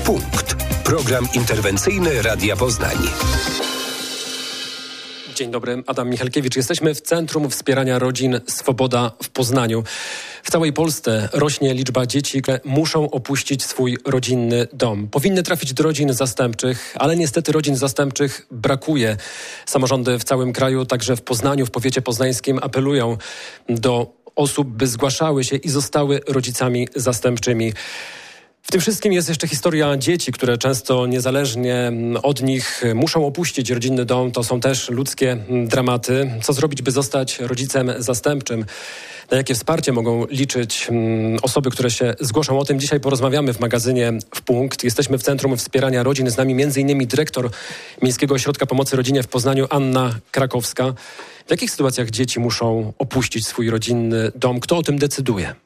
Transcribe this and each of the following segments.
Punkt. Program interwencyjny Radia Poznań. Dzień dobry, Adam Michalkiewicz. Jesteśmy w Centrum Wspierania Rodzin Swoboda w Poznaniu. W całej Polsce rośnie liczba dzieci, które muszą opuścić swój rodzinny dom. Powinny trafić do rodzin zastępczych, ale niestety rodzin zastępczych brakuje. Samorządy w całym kraju, także w Poznaniu, w powiecie poznańskim apelują do osób, by zgłaszały się i zostały rodzicami zastępczymi. W tym wszystkim jest jeszcze historia dzieci, które często niezależnie od nich muszą opuścić rodzinny dom. To są też ludzkie dramaty. Co zrobić, by zostać rodzicem zastępczym? Na jakie wsparcie mogą liczyć osoby, które się zgłoszą? O tym dzisiaj porozmawiamy w magazynie W Punkt. Jesteśmy w Centrum Wspierania Rodzin. Z nami m.in. dyrektor Miejskiego Ośrodka Pomocy Rodzinie w Poznaniu, Anna Krakowska. W jakich sytuacjach dzieci muszą opuścić swój rodzinny dom? Kto o tym decyduje?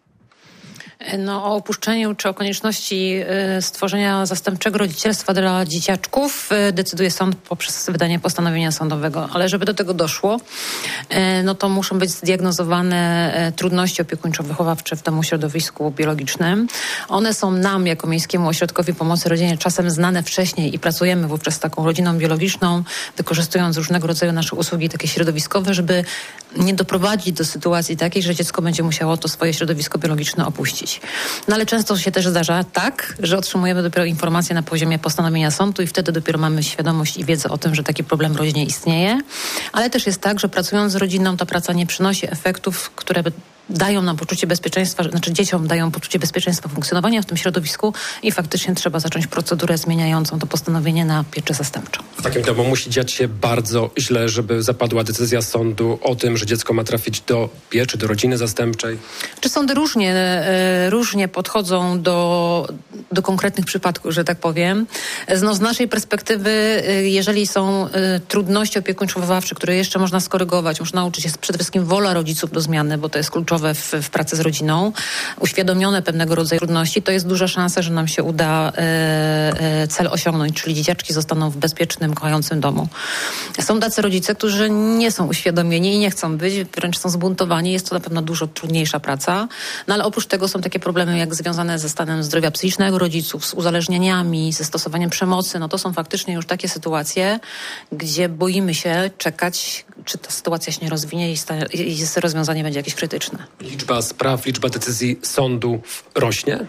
O opuszczeniu czy o konieczności stworzenia zastępczego rodzicielstwa dla dzieciaczków decyduje sąd poprzez wydanie postanowienia sądowego. Ale żeby do tego doszło, to muszą być zdiagnozowane trudności opiekuńczo-wychowawcze w domu środowisku biologicznym. One są nam, jako Miejskiemu Ośrodkowi Pomocy Rodzinie, czasem znane wcześniej i pracujemy wówczas z taką rodziną biologiczną, wykorzystując różnego rodzaju nasze usługi takie środowiskowe, żeby nie doprowadzić do sytuacji takiej, że dziecko będzie musiało to swoje środowisko biologiczne opuścić. Ale często się też zdarza tak, że otrzymujemy dopiero informacje na poziomie postanowienia sądu i wtedy dopiero mamy świadomość i wiedzę o tym, że taki problem w rodzinie istnieje. Ale też jest tak, że pracując z rodziną, ta praca nie przynosi efektów, które dają nam poczucie bezpieczeństwa, dzieciom dają poczucie bezpieczeństwa funkcjonowania w tym środowisku i faktycznie trzeba zacząć procedurę zmieniającą to postanowienie na pieczę zastępczą. W takim domu musi dziać się bardzo źle, żeby zapadła decyzja sądu o tym, że dziecko ma trafić do pieczy, do rodziny zastępczej? Czy sądy różnie podchodzą do konkretnych przypadków, że tak powiem. Z naszej perspektywy, jeżeli są trudności opiekuńczo-wychowawcze, które jeszcze można skorygować, można nauczyć się przede wszystkim wola rodziców do zmiany, bo to jest kluczowe w pracy z rodziną, uświadomione pewnego rodzaju trudności, to jest duża szansa, że nam się uda cel osiągnąć, czyli dzieciaczki zostaną w bezpiecznym, kochającym domu. Są tacy rodzice, którzy nie są uświadomieni i nie chcą być, wręcz są zbuntowani. Jest to na pewno dużo trudniejsza praca, ale oprócz tego są takie problemy jak związane ze stanem zdrowia psychicznego rodziców, z uzależnieniami, ze stosowaniem przemocy. To są faktycznie już takie sytuacje, gdzie boimy się czekać, czy ta sytuacja się nie rozwinie i rozwiązanie będzie jakieś krytyczne. Liczba spraw, liczba decyzji sądów rośnie?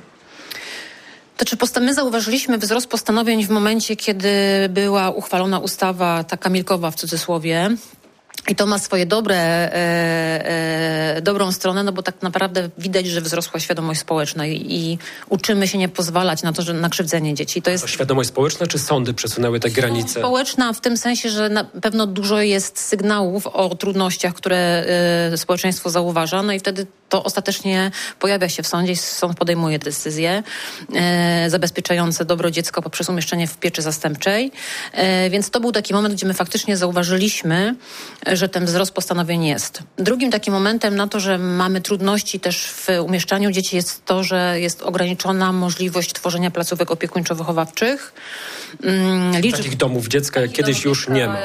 My zauważyliśmy wzrost postanowień w momencie, kiedy była uchwalona ustawa, ta kamilkowa w cudzysłowie. I to ma swoje dobrą stronę, bo tak naprawdę widać, że wzrosła świadomość społeczna i uczymy się nie pozwalać na to, że na krzywdzenie dzieci. To świadomość społeczna, czy sądy przesunęły te granice? Społeczna w tym sensie, że na pewno dużo jest sygnałów o trudnościach, które społeczeństwo zauważa, i wtedy to ostatecznie pojawia się w sądzie i sąd podejmuje decyzje zabezpieczające dobro dziecka poprzez umieszczenie w pieczy zastępczej. Więc to był taki moment, gdzie my faktycznie zauważyliśmy, że ten wzrost postanowień jest. Drugim takim momentem na to, że mamy trudności też w umieszczaniu dzieci jest to, że jest ograniczona możliwość tworzenia placówek opiekuńczo-wychowawczych. Takich domów dziecka jak kiedyś już nie ma.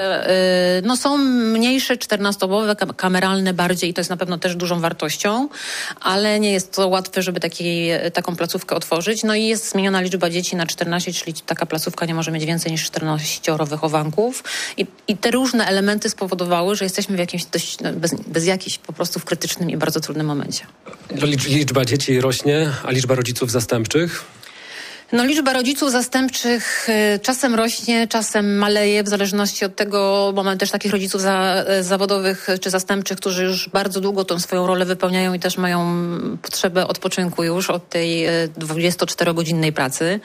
Są mniejsze, 14-osobowe, kameralne bardziej i to jest na pewno też dużą wartością, ale nie jest to łatwe, żeby taką placówkę otworzyć. I jest zmieniona liczba dzieci na 14, czyli taka placówka nie może mieć więcej niż 14 wychowanków. I te różne elementy spowodowały, że jesteśmy w jakimś bez jakichś po prostu w krytycznym i bardzo trudnym momencie. Liczba dzieci rośnie, a liczba rodziców zastępczych? Liczba rodziców zastępczych czasem rośnie, czasem maleje, w zależności od tego, bo mamy też takich rodziców zawodowych czy zastępczych, którzy już bardzo długo tą swoją rolę wypełniają i też mają potrzebę odpoczynku już od tej 24-godzinnej pracy.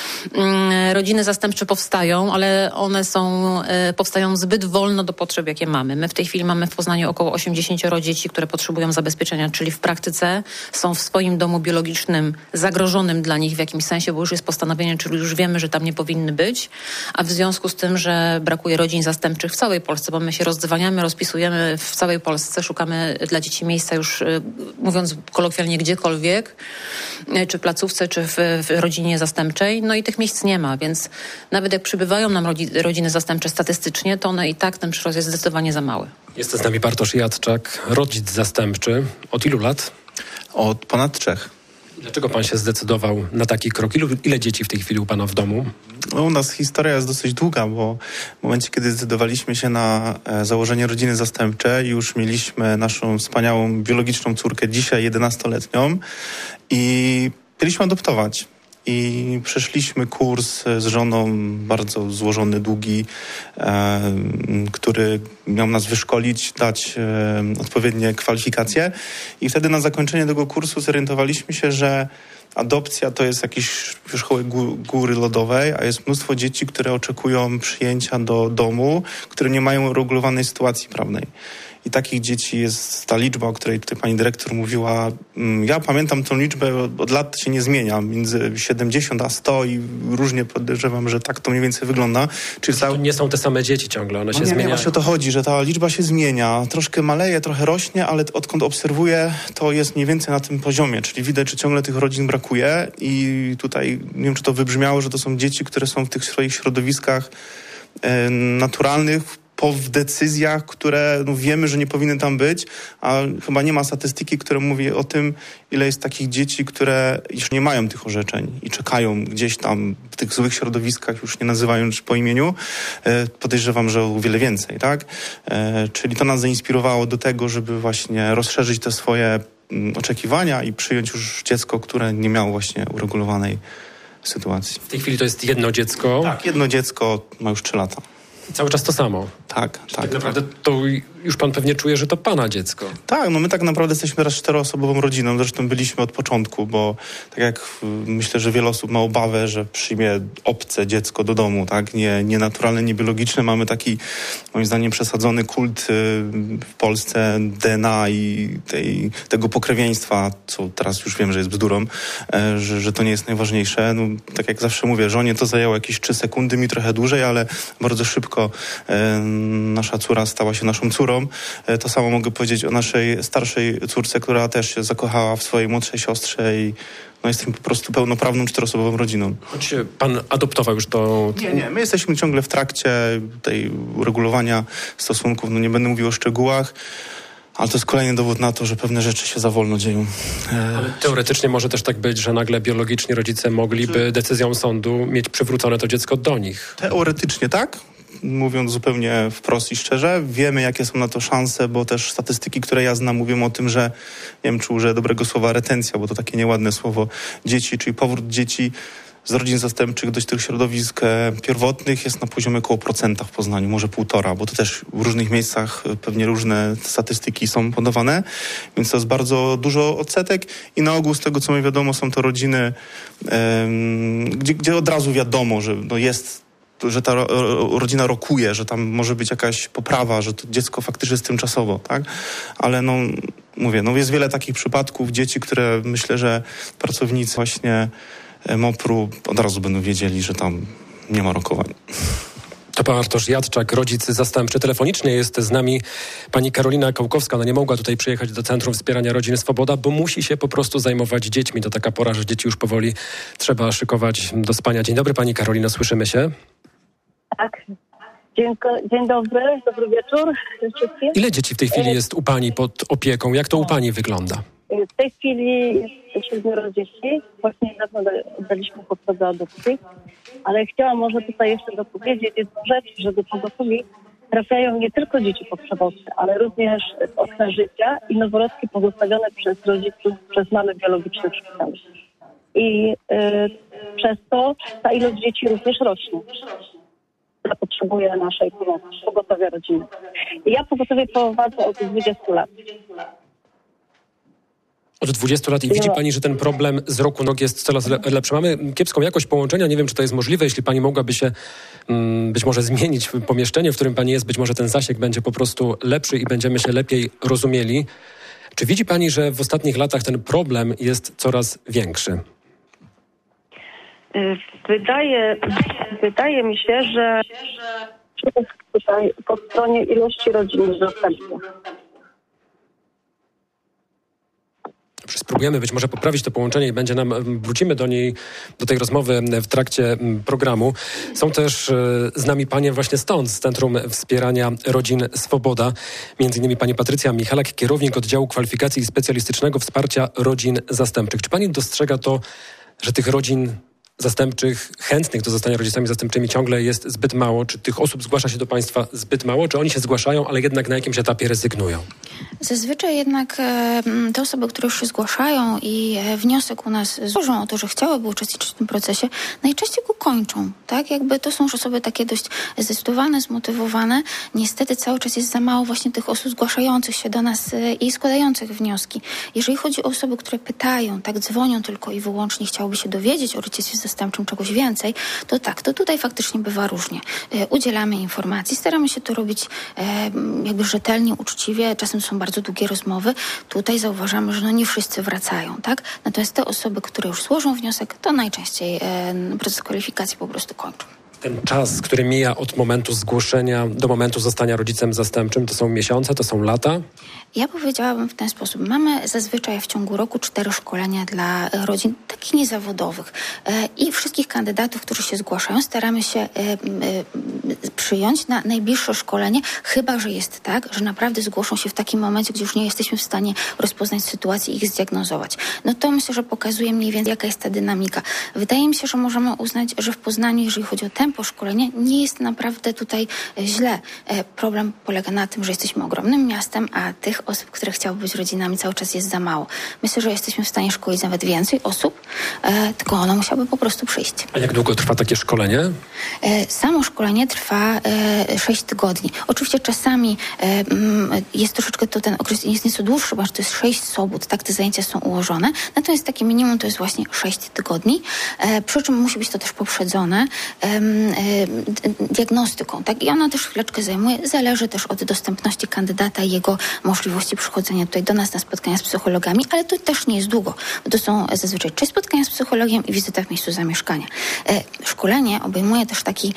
Rodziny zastępcze powstają, ale one powstają zbyt wolno do potrzeb, jakie mamy. My w tej chwili mamy w Poznaniu około 80 dzieci, które potrzebują zabezpieczenia, czyli w praktyce są w swoim domu biologicznym zagrożonym dla nich w jakimś sensie, bo już jest postanowienie, czyli już wiemy, że tam nie powinny być, a w związku z tym, że brakuje rodzin zastępczych w całej Polsce, bo my się rozdzwaniamy, rozpisujemy w całej Polsce, szukamy dla dzieci miejsca już, mówiąc kolokwialnie, gdziekolwiek, czy placówce, czy w rodzinie zastępczej, i tych miejsc nie ma, więc nawet jak przybywają nam rodziny zastępcze statystycznie, to one i tak ten przyrost jest zdecydowanie za mały. Jest z nami Bartosz Jadczak, rodzic zastępczy. Od ilu lat? Od ponad 3. Dlaczego pan się zdecydował na taki krok? Ile dzieci w tej chwili u pana w domu? No, u nas historia jest dosyć długa, bo w momencie, kiedy zdecydowaliśmy się na założenie rodziny zastępczej, już mieliśmy naszą wspaniałą biologiczną córkę, dzisiaj 11-letnią, i chcieliśmy adoptować. I przeszliśmy kurs z żoną, bardzo złożony, długi, który miał nas wyszkolić, dać odpowiednie kwalifikacje. I wtedy na zakończenie tego kursu zorientowaliśmy się, że adopcja to jest jakiś wierzchołek góry lodowej, a jest mnóstwo dzieci, które oczekują przyjęcia do domu, które nie mają uregulowanej sytuacji prawnej. I takich dzieci jest ta liczba, o której tutaj pani dyrektor mówiła. Ja pamiętam tą liczbę, od lat się nie zmienia, między 70 a 100 i różnie podejrzewam, że tak to mniej więcej wygląda. Czyli to nie są te same dzieci ciągle, one się zmieniają. Właśnie o to chodzi, że ta liczba się zmienia. Troszkę maleje, trochę rośnie, ale odkąd obserwuję, to jest mniej więcej na tym poziomie. Czyli widać, że ciągle tych rodzin brakuje i tutaj, nie wiem, czy to wybrzmiało, że to są dzieci, które są w tych swoich środowiskach naturalnych, w decyzjach, które wiemy, że nie powinny tam być, a chyba nie ma statystyki, która mówi o tym, ile jest takich dzieci, które już nie mają tych orzeczeń i czekają gdzieś tam w tych złych środowiskach, już nie nazywając po imieniu. Podejrzewam, że o wiele więcej, tak? Czyli to nas zainspirowało do tego, żeby właśnie rozszerzyć te swoje oczekiwania i przyjąć już dziecko, które nie miało właśnie uregulowanej sytuacji. W tej chwili to jest jedno dziecko? Tak, jedno dziecko ma już 3 lata. I cały czas to samo? Tak. Naprawdę to już pan pewnie czuje, że to pana dziecko. Tak, my tak naprawdę jesteśmy teraz 4-osobową rodziną. Zresztą byliśmy od początku, bo tak jak myślę, że wiele osób ma obawę, że przyjmie obce dziecko do domu, tak? Nie naturalne, nie biologiczne. Mamy taki, moim zdaniem, przesadzony kult w Polsce DNA i tego pokrewieństwa, co teraz już wiem, że jest bzdurą, że to nie jest najważniejsze. Tak jak zawsze mówię, żonie to zajęło jakieś 3 sekundy, mi trochę dłużej, ale bardzo szybko nasza córa stała się naszą córą. To samo mogę powiedzieć o naszej starszej córce, która też się zakochała w swojej młodszej siostrze i jesteśmy po prostu pełnoprawną 4-osobową rodziną. Choć pan adoptował już to... Nie, my jesteśmy ciągle w trakcie tej uregulowania stosunków. Nie będę mówił o szczegółach, ale to jest kolejny dowód na to, że pewne rzeczy się za wolno dzieją. Ale teoretycznie może też tak być, że nagle biologiczni rodzice mogliby decyzją sądu mieć przywrócone to dziecko do nich. Teoretycznie tak. Mówiąc zupełnie wprost i szczerze, wiemy, jakie są na to szanse, bo też statystyki, które ja znam, mówią o tym, że, nie wiem, czy użyję dobrego słowa retencja, bo to takie nieładne słowo, dzieci, czyli powrót dzieci z rodzin zastępczych do tych środowisk pierwotnych jest na poziomie około 1% w Poznaniu, może 1,5%, bo to też w różnych miejscach pewnie różne statystyki są podawane, więc to jest bardzo dużo odsetek i na ogół z tego, co mi wiadomo, są to rodziny, gdzie od razu wiadomo, że że ta rodzina rokuje, że tam może być jakaś poprawa, że to dziecko faktycznie jest tymczasowo, tak? Ale mówię, jest wiele takich przypadków dzieci, które myślę, że pracownicy właśnie MOPR-u od razu będą wiedzieli, że tam nie ma rokowań. To pan Artosz Jadczak, rodzic zastępczy. Telefonicznie jest z nami pani Karolina Kołkowska. Ona nie mogła tutaj przyjechać do Centrum Wspierania Rodzin Swoboda, bo musi się po prostu zajmować dziećmi. To taka pora, że dzieci już powoli trzeba szykować do spania. Dzień dobry pani Karolino, słyszymy się? Tak. Dzień dobry wieczór wszystkim. Ile dzieci w tej chwili jest u pani pod opieką? Jak to u pani wygląda? W tej chwili jest 7 dzieci. Właśnie niedawno oddaliśmy chłopca do adopcji. Ale chciałam może tutaj jeszcze dopowiedzieć jedną rzecz, że do pogotowi trafiają nie tylko dzieci potrzebowce, ale również z okna życia i noworodki pozostawione przez rodziców, przez mamy biologiczne w szpitalu. I przez to ta ilość dzieci również rośnie, która potrzebuje naszej pomocy, pogotowia rodziny. I ja pogotowie prowadzę od 20 lat. Od 20 lat i widzi pani, że ten problem z roku nóg jest coraz lepszy. Mamy kiepską jakość połączenia. Nie wiem, czy to jest możliwe. Jeśli pani mogłaby się być może zmienić pomieszczenie, w którym pani jest, być może ten zasięg będzie po prostu lepszy i będziemy się lepiej rozumieli. Czy widzi pani, że w ostatnich latach ten problem jest coraz większy? Wydaje mi się, że tutaj po stronie ilości rodzin zastępczych. spróbujemy być może poprawić to połączenie i wrócimy do tej rozmowy w trakcie programu. Są też z nami panie właśnie stąd, z Centrum Wspierania Rodzin Swoboda. Między innymi pani Patrycja Michalak, kierownik oddziału kwalifikacji i specjalistycznego wsparcia rodzin zastępczych. Czy pani dostrzega to, że tych rodzin zastępczych, chętnych do zostania rodzicami zastępczymi ciągle jest zbyt mało? Czy tych osób zgłasza się do państwa zbyt mało? Czy oni się zgłaszają, ale jednak na jakimś etapie rezygnują? Zazwyczaj jednak te osoby, które już się zgłaszają i wniosek u nas złożą o to, że chciałyby uczestniczyć w tym procesie, najczęściej go kończą, tak? Jakby to są już osoby takie dość zdecydowane, zmotywowane. Niestety cały czas jest za mało właśnie tych osób zgłaszających się do nas i składających wnioski. Jeżeli chodzi o osoby, które pytają, tak, dzwonią tylko i wyłącznie, chciałyby się dowiedzieć o rodzicielstwie zastępczym czegoś więcej, to tak, to tutaj faktycznie bywa różnie. Udzielamy informacji, staramy się to robić jakby rzetelnie, uczciwie, czasem są bardzo długie rozmowy. Tutaj zauważamy, że nie wszyscy wracają, tak? Natomiast te osoby, które już złożą wniosek, to najczęściej proces kwalifikacji po prostu kończą. Ten czas, który mija od momentu zgłoszenia do momentu zostania rodzicem zastępczym, to są miesiące, to są lata? Ja powiedziałabym w ten sposób. Mamy zazwyczaj w ciągu roku 4 szkolenia dla rodzin takich niezawodowych i wszystkich kandydatów, którzy się zgłaszają, staramy się przyjąć na najbliższe szkolenie, chyba że jest tak, że naprawdę zgłoszą się w takim momencie, gdzie już nie jesteśmy w stanie rozpoznać sytuacji i ich zdiagnozować. No to myślę, że pokazuje mniej więcej, jaka jest ta dynamika. Wydaje mi się, że możemy uznać, że w Poznaniu, jeżeli chodzi o tempo szkolenia, nie jest naprawdę tutaj źle. Problem polega na tym, że jesteśmy ogromnym miastem, a tych osób, które chciały być rodzinami, cały czas jest za mało. Myślę, że jesteśmy w stanie szkolić nawet więcej osób, tylko one musiałyby po prostu przyjść. A jak długo trwa takie szkolenie? Samo szkolenie trwa 6 tygodni. Oczywiście czasami jest troszeczkę ten okres jest nieco dłuższy, bo to jest 6 sobót, tak te zajęcia są ułożone. Natomiast takie minimum to jest właśnie 6 tygodni. Przy czym musi być to też poprzedzone diagnostyką, tak? I ona też chwileczkę zajmuje. Zależy też od dostępności kandydata i jego możliwości przychodzenia tutaj do nas na spotkania z psychologami, ale to też nie jest długo, bo to są zazwyczaj 3 spotkania z psychologiem i wizyta w miejscu zamieszkania. Szkolenie obejmuje też taki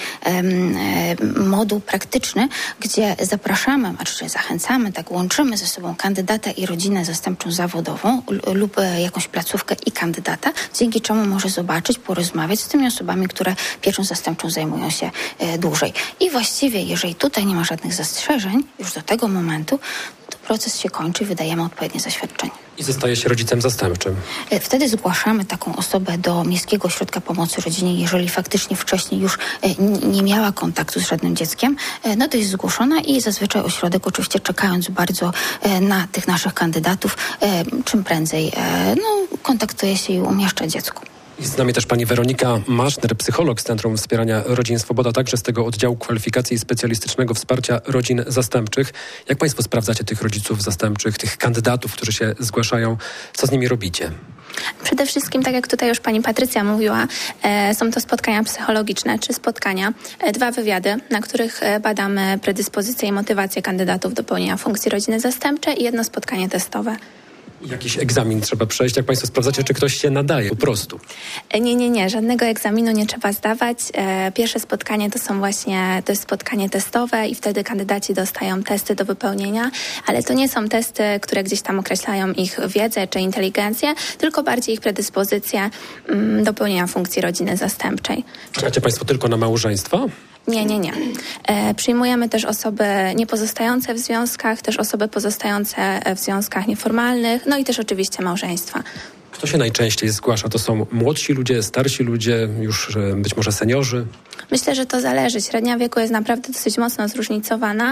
moduł praktyczny, gdzie zapraszamy, znaczy zachęcamy, tak, łączymy ze sobą kandydata i rodzinę zastępczą zawodową lub jakąś placówkę i kandydata, dzięki czemu może zobaczyć, porozmawiać z tymi osobami, które pieczą zastępczą zajmują się dłużej. I właściwie, jeżeli tutaj nie ma żadnych zastrzeżeń, już do tego momentu, to proces się kończy i wydajemy odpowiednie zaświadczenie. I zostaje się rodzicem zastępczym. Wtedy zgłaszamy taką osobę do Miejskiego Ośrodka Pomocy Rodzinie, jeżeli faktycznie wcześniej już nie miała kontaktu z żadnym dzieckiem, no to jest zgłoszona i zazwyczaj ośrodek, oczywiście czekając bardzo na tych naszych kandydatów, czym prędzej kontaktuje się i umieszcza dziecku. Jest z nami też pani Weronika Maszner, psycholog z Centrum Wspierania Rodzin Swoboda, także z tego oddziału kwalifikacji i specjalistycznego wsparcia rodzin zastępczych. Jak państwo sprawdzacie tych rodziców zastępczych, tych kandydatów, którzy się zgłaszają? Co z nimi robicie? Przede wszystkim, tak jak tutaj już pani Patrycja mówiła, są to spotkania psychologiczne, czy spotkania, 2 wywiady, na których badamy predyspozycje i motywację kandydatów do pełnienia funkcji rodziny zastępczej i 1 spotkanie testowe. Jakiś egzamin trzeba przejść? Jak państwo sprawdzacie, czy ktoś się nadaje po prostu? Nie. Żadnego egzaminu nie trzeba zdawać. Pierwsze spotkanie to jest spotkanie testowe i wtedy kandydaci dostają testy do wypełnienia, ale to nie są testy, które gdzieś tam określają ich wiedzę czy inteligencję, tylko bardziej ich predyspozycje do pełnienia funkcji rodziny zastępczej. Czekacie państwo tylko na małżeństwa? Nie. Przyjmujemy też osoby niepozostające w związkach, też osoby pozostające w związkach nieformalnych, no i też oczywiście małżeństwa. Kto się najczęściej zgłasza? To są młodsi ludzie, starsi ludzie, już być może seniorzy? Myślę, że to zależy. Średnia wieku jest naprawdę dosyć mocno zróżnicowana,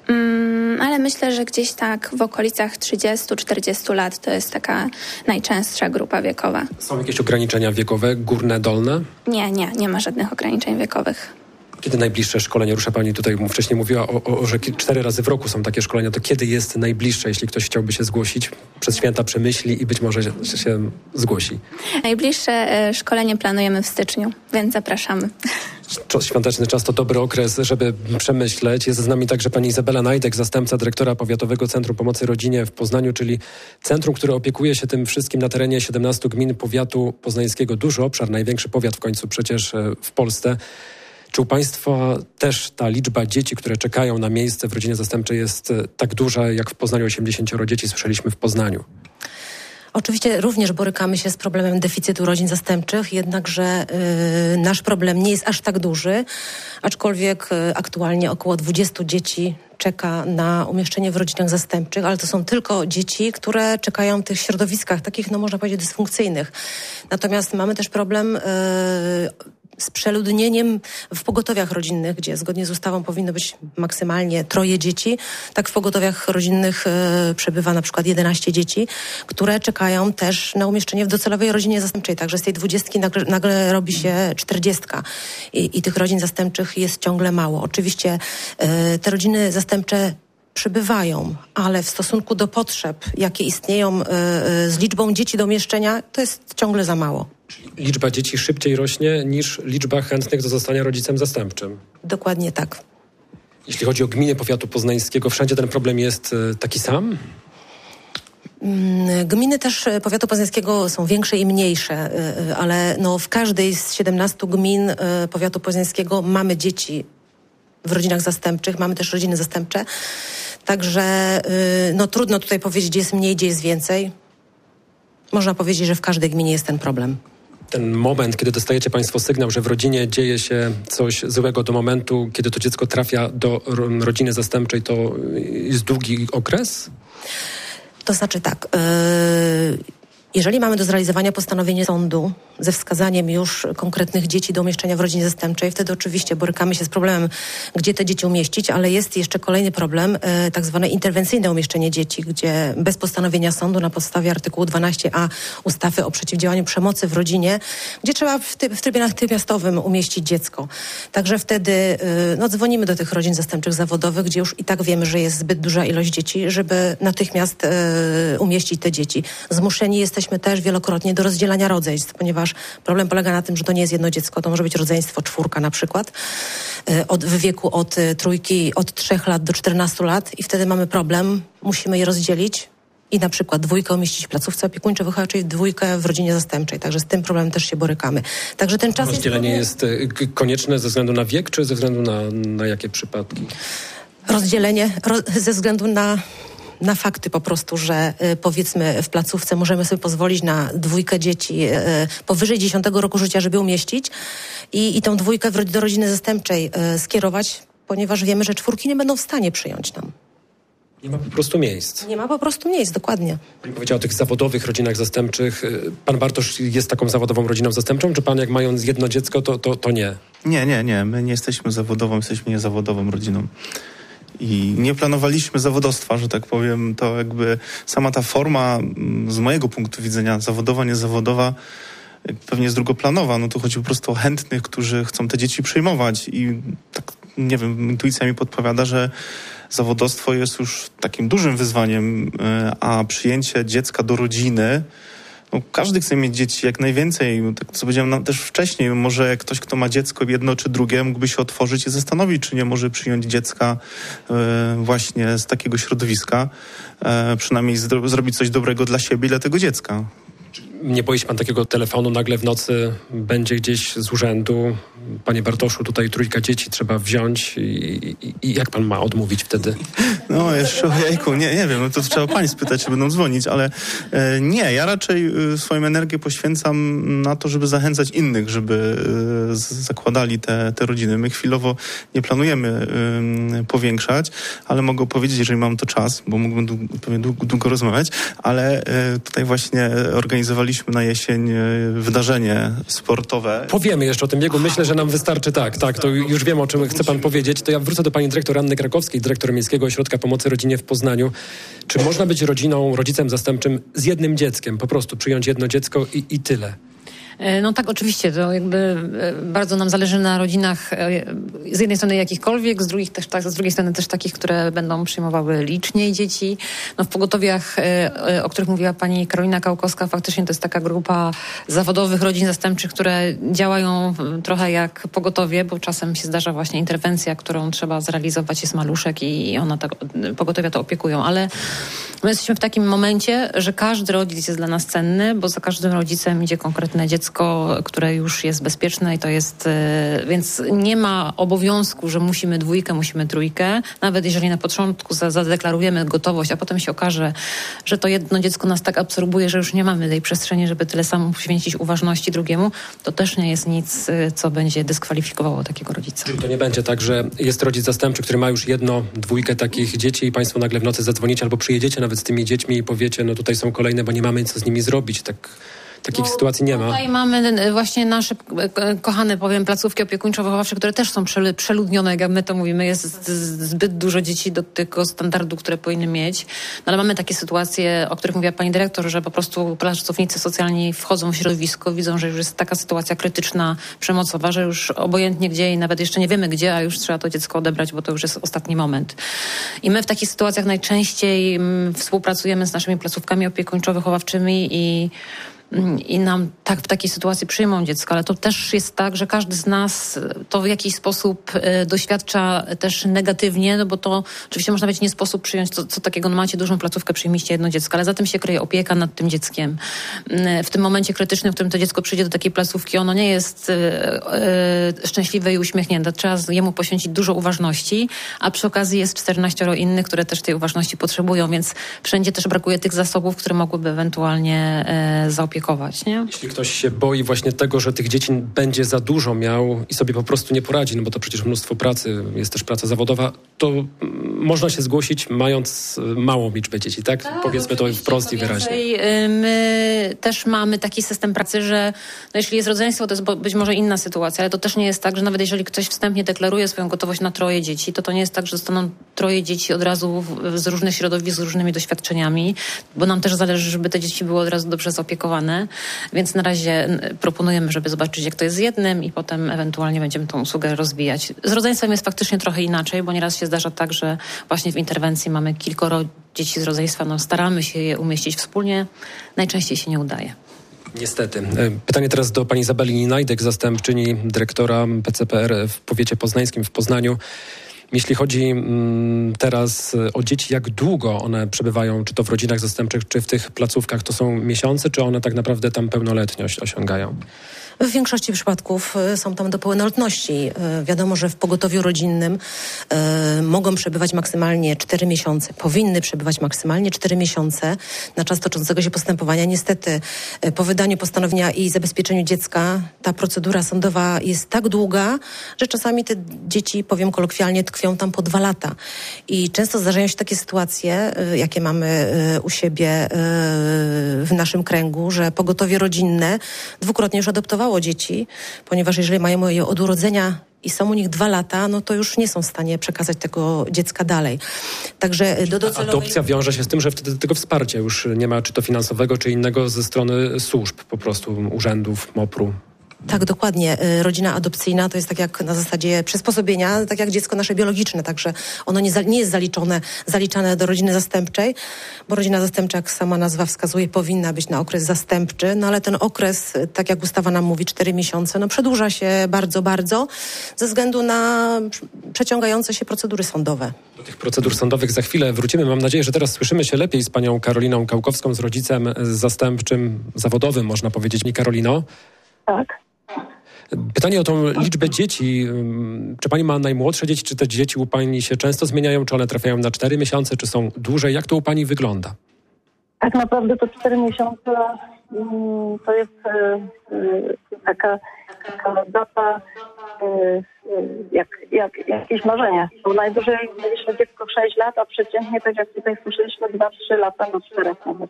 ale myślę, że gdzieś tak w okolicach 30-40 lat to jest taka najczęstsza grupa wiekowa. Są jakieś ograniczenia wiekowe, górne, dolne? Nie ma żadnych ograniczeń wiekowych. Kiedy najbliższe szkolenie? Rusza pani tutaj, wcześniej mówiła, że 4 razy w roku są takie szkolenia. To kiedy jest najbliższe, jeśli ktoś chciałby się zgłosić? Przez święta przemyśli i być może się zgłosi. Najbliższe szkolenie planujemy w styczniu, więc zapraszamy. Świąteczny czas to dobry okres, żeby przemyśleć. Jest z nami także pani Izabela Najdek, zastępca dyrektora Powiatowego Centrum Pomocy Rodzinie w Poznaniu, czyli centrum, które opiekuje się tym wszystkim na terenie 17 gmin powiatu poznańskiego. Duży obszar, największy powiat w końcu przecież w Polsce. Czy u państwa też ta liczba dzieci, które czekają na miejsce w rodzinie zastępczej jest tak duża, jak w Poznaniu 80 dzieci słyszeliśmy w Poznaniu? Oczywiście również borykamy się z problemem deficytu rodzin zastępczych, jednakże nasz problem nie jest aż tak duży, aczkolwiek aktualnie około 20 dzieci czeka na umieszczenie w rodzinach zastępczych, ale to są tylko dzieci, które czekają w tych środowiskach, takich, no można powiedzieć, dysfunkcyjnych. Natomiast mamy też problem z przeludnieniem w pogotowiach rodzinnych, gdzie zgodnie z ustawą powinno być maksymalnie 3 dzieci. Tak w pogotowiach rodzinnych przebywa na przykład 11 dzieci, które czekają też na umieszczenie w docelowej rodzinie zastępczej. Także z tej 20 nagle robi się 40. I tych rodzin zastępczych jest ciągle mało. Oczywiście te rodziny zastępcze przybywają, ale w stosunku do potrzeb, jakie istnieją z liczbą dzieci do umieszczenia, to jest ciągle za mało. Liczba dzieci szybciej rośnie niż liczba chętnych do zostania rodzicem zastępczym. Dokładnie tak. Jeśli chodzi o gminy powiatu poznańskiego, wszędzie ten problem jest taki sam? Gminy też powiatu poznańskiego są większe i mniejsze, ale no w każdej z 17 gmin powiatu poznańskiego mamy dzieci w rodzinach zastępczych, mamy też rodziny zastępcze. Także no trudno tutaj powiedzieć, gdzie jest mniej, gdzie jest więcej. Można powiedzieć, że w każdej gminie jest ten problem. Ten moment, kiedy dostajecie państwo sygnał, że w rodzinie dzieje się coś złego, do momentu, kiedy to dziecko trafia do rodziny zastępczej, to jest długi okres? To znaczy tak, jeżeli mamy do zrealizowania postanowienie sądu ze wskazaniem już konkretnych dzieci do umieszczenia w rodzinie zastępczej, wtedy oczywiście borykamy się z problemem, gdzie te dzieci umieścić, ale jest jeszcze kolejny problem, tak zwane interwencyjne umieszczenie dzieci, gdzie bez postanowienia sądu na podstawie artykułu 12a ustawy o przeciwdziałaniu przemocy w rodzinie, gdzie trzeba w trybie natychmiastowym umieścić dziecko. Także wtedy dzwonimy do tych rodzin zastępczych zawodowych, gdzie już i tak wiemy, że jest zbyt duża ilość dzieci, żeby natychmiast umieścić te dzieci. Zmuszeni jesteśmy też wielokrotnie do rozdzielania rodzeństw, ponieważ problem polega na tym, że to nie jest jedno dziecko, to może być rodzeństwo 4 na przykład, w wieku od 3 lat do 14 lat i wtedy mamy problem, musimy je rozdzielić i na przykład 2 umieścić w placówce opiekuńczo-wychowawczej, 2 w rodzinie zastępczej. Także z tym problemem też się borykamy. Także ten czas rozdzielenie jest konieczne ze względu na wiek, czy ze względu na jakie przypadki? Rozdzielenie ze względu na fakty po prostu, że powiedzmy w placówce możemy sobie pozwolić na 2 dzieci powyżej 10 roku życia, żeby umieścić i tą 2 do rodziny zastępczej skierować, ponieważ wiemy, że 4 nie będą w stanie przyjąć nam. Nie ma po prostu miejsc. Nie ma po prostu miejsc, dokładnie. Pani powiedziała o tych zawodowych rodzinach zastępczych. Pan Bartosz jest taką zawodową rodziną zastępczą, czy pan jak mając jedno dziecko, to nie? Nie. My nie jesteśmy zawodową, jesteśmy niezawodową rodziną. I nie planowaliśmy zawodowstwa, że tak powiem. To jakby sama ta forma z mojego punktu widzenia zawodowa, niezawodowa pewnie jest drugoplanowa. No to chodzi po prostu o chętnych, którzy chcą te dzieci przyjmować i tak, nie wiem, intuicja mi podpowiada, że zawodowstwo jest już takim dużym wyzwaniem, a przyjęcie dziecka do rodziny, no każdy chce mieć dzieci jak najwięcej. Tak co powiedziałem też wcześniej, może ktoś, kto ma dziecko jedno czy drugie, mógłby się otworzyć i zastanowić, czy nie może przyjąć dziecka właśnie z takiego środowiska, przynajmniej zrobić coś dobrego dla siebie i dla tego dziecka. Nie boi się pan takiego telefonu, nagle w nocy będzie gdzieś z urzędu, panie Bartoszu, tutaj 3 dzieci trzeba wziąć i jak pan ma odmówić wtedy? No jeszcze, ojejku, nie wiem, no to trzeba pań spytać, czy będą dzwonić, ale nie, ja raczej swoją energię poświęcam na to, żeby zachęcać innych, żeby zakładali te rodziny. My chwilowo nie planujemy powiększać, ale mogę powiedzieć, jeżeli mam to czas, bo mógłbym pewnie długo rozmawiać, ale tutaj właśnie organizowaliśmy na jesień wydarzenie sportowe. Powiemy jeszcze o tym biegu. Myślę, że nam wystarczy tak, to już wiem, o czym chce pan powiedzieć. To ja wrócę do pani dyrektor Anny Krakowskiej, dyrektor Miejskiego Ośrodka Pomocy Rodzinie w Poznaniu. Czy można być rodzicem zastępczym z jednym dzieckiem? Po prostu przyjąć jedno dziecko i tyle? No tak, oczywiście, to jakby bardzo nam zależy na rodzinach z jednej strony jakichkolwiek, z drugiej strony też takich, które będą przyjmowały liczniej dzieci. No w pogotowiach, o których mówiła pani Karolina Kałkowska, faktycznie to jest taka grupa zawodowych rodzin zastępczych, które działają trochę jak pogotowie, bo czasem się zdarza właśnie interwencja, którą trzeba zrealizować, jest maluszek i pogotowia to opiekują, ale my jesteśmy w takim momencie, że każdy rodzic jest dla nas cenny, bo za każdym rodzicem idzie konkretne dziecko, dziecko, które już jest bezpieczne i to jest, więc nie ma obowiązku, że musimy 2, musimy 3, nawet jeżeli na początku zadeklarujemy gotowość, a potem się okaże, że to jedno dziecko nas tak absorbuje, że już nie mamy tej przestrzeni, żeby tyle samo poświęcić uważności drugiemu, to też nie jest nic, co będzie dyskwalifikowało takiego rodzica. Czyli to nie będzie tak, że jest rodzic zastępczy, który ma już 1, 2 takich dzieci i państwo nagle w nocy zadzwonicie albo przyjedziecie nawet z tymi dziećmi i powiecie, no tutaj są kolejne, bo nie mamy co z nimi zrobić. Takich sytuacji nie ma. Tutaj mamy właśnie nasze kochane, placówki opiekuńczo-wychowawcze, które też są przeludnione, jak my to mówimy. Jest zbyt dużo dzieci do tego standardu, które powinny mieć. No, ale mamy takie sytuacje, o których mówiła pani dyrektor, że po prostu pracownicy socjalni wchodzą w środowisko, widzą, że już jest taka sytuacja krytyczna, przemocowa, że już obojętnie gdzie i nawet jeszcze nie wiemy gdzie, a już trzeba to dziecko odebrać, bo to już jest ostatni moment. I my w takich sytuacjach najczęściej współpracujemy z naszymi placówkami opiekuńczo-wychowawczymi i nam w takiej sytuacji przyjmą dziecko, ale to też jest tak, że każdy z nas to w jakiś sposób doświadcza też negatywnie, no bo to oczywiście można powiedzieć, nie sposób przyjąć co takiego, no macie dużą placówkę, przyjmijcie 1 dziecko, ale za tym się kryje opieka nad tym dzieckiem. W tym momencie krytycznym, w którym to dziecko przyjdzie do takiej placówki, ono nie jest szczęśliwe i uśmiechnięte. Trzeba jemu poświęcić dużo uważności, a przy okazji jest 14 innych, które też tej uważności potrzebują, więc wszędzie też brakuje tych zasobów, które mogłyby ewentualnie zaopiekować. Nie? Jeśli ktoś się boi właśnie tego, że tych dzieci będzie za dużo miał i sobie po prostu nie poradzi, no bo to przecież mnóstwo pracy, jest też praca zawodowa, to można się zgłosić mając małą liczbę dzieci, tak? Powiedzmy to wprost i wyraźnie. My też mamy taki system pracy, że no jeśli jest rodzeństwo, to jest być może inna sytuacja, ale to też nie jest tak, że nawet jeżeli ktoś wstępnie deklaruje swoją gotowość na 3 dzieci, to nie jest tak, że dostaną 3 dzieci od razu z różnych środowisk, z różnymi doświadczeniami, bo nam też zależy, żeby te dzieci były od razu dobrze zaopiekowane. Więc na razie proponujemy, żeby zobaczyć, jak to jest z jednym i potem ewentualnie będziemy tą usługę rozwijać. Z rodzeństwem jest faktycznie trochę inaczej, bo nieraz się zdarza tak, że właśnie w interwencji mamy kilkoro dzieci z rodzeństwa. No, staramy się je umieścić wspólnie. Najczęściej się nie udaje. Niestety. Pytanie teraz do pani Izabeli Najdek, zastępczyni dyrektora PCPR w powiecie poznańskim w Poznaniu. Jeśli chodzi teraz o dzieci, jak długo one przebywają, czy to w rodzinach zastępczych, czy w tych placówkach, to są miesiące, czy one tak naprawdę tam pełnoletność osiągają? W większości przypadków są tam do pełnoletności. Wiadomo, że w pogotowiu rodzinnym mogą przebywać maksymalnie 4 miesiące, powinny przebywać maksymalnie 4 miesiące na czas toczącego się postępowania. Niestety po wydaniu postanowienia i zabezpieczeniu dziecka ta procedura sądowa jest tak długa, że czasami te dzieci, powiem kolokwialnie, tkwią tam po 2 lata. I często zdarzają się takie sytuacje, jakie mamy u siebie w naszym kręgu, że pogotowie rodzinne dwukrotnie już adoptowało dzieci, ponieważ jeżeli mają je od urodzenia i są u nich 2 lata, no to już nie są w stanie przekazać tego dziecka dalej. Także adopcja wiąże się z tym, że wtedy tego wsparcia już nie ma, czy to finansowego, czy innego ze strony służb, po prostu urzędów, MOPR-u. Tak, dokładnie. Rodzina adopcyjna to jest tak jak na zasadzie przysposobienia, tak jak dziecko nasze biologiczne, także ono nie jest zaliczane do rodziny zastępczej, bo rodzina zastępcza, jak sama nazwa wskazuje, powinna być na okres zastępczy, no ale ten okres, tak jak ustawa nam mówi, 4 miesiące, no przedłuża się bardzo, bardzo ze względu na przeciągające się procedury sądowe. Do tych procedur sądowych za chwilę wrócimy. Mam nadzieję, że teraz słyszymy się lepiej z panią Karoliną Kałkowską, z rodzicem zastępczym, zawodowym, można powiedzieć. Nie, Karolino? Tak. Pytanie o tą liczbę dzieci. Czy pani ma najmłodsze dzieci, czy te dzieci u pani się często zmieniają? Czy one trafiają na 4 miesiące, czy są dłużej? Jak to u pani wygląda? Tak naprawdę to 4 miesiące to jest taka data jak jakieś marzenie. Bo najdłużej mieliśmy dziecko 6 lat, a przeciętnie, tak jak tutaj słyszeliśmy, 2-3 lata do 4 nawet.